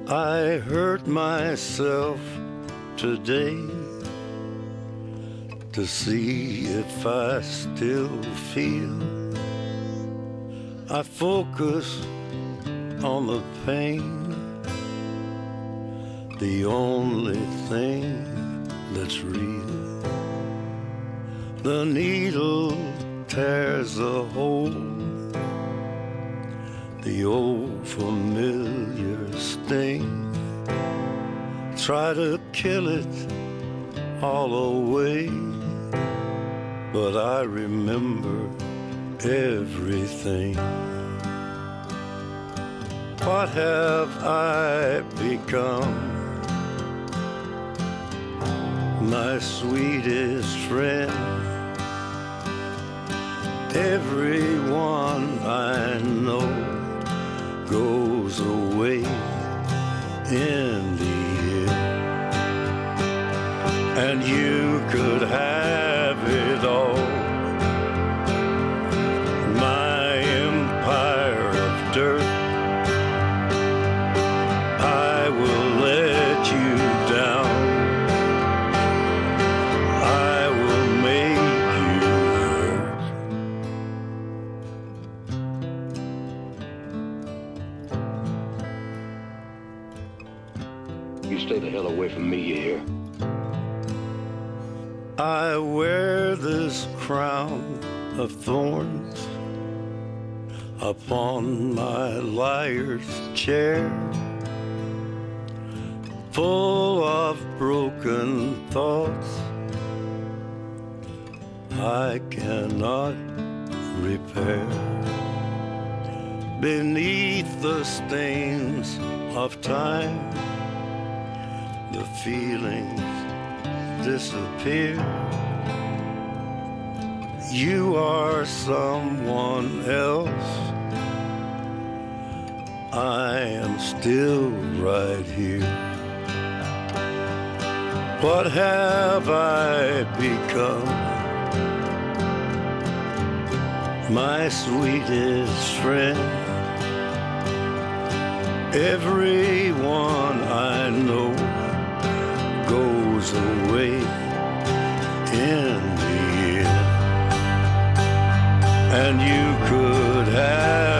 I hurt myself today to see if I still feel. I focus on the pain, the only thing that's real. The needle tears a hole, the old familiar sting. Try to kill it all away, but I remember everything. What have I become? My sweetest friend. Everyone I know goes away in the end, and you could have it all. My empire of dirt, I will let you down. I will make you hurt. You stay the hell away from me, you hear? I wear this crown of thorns upon my liar's chair, full of broken thoughts I cannot repair. Beneath the stains of time, the feelings disappear. You are someone else. I am still right here. What have I become? My sweetest friend. Everyone I know goes away in the end, and you could have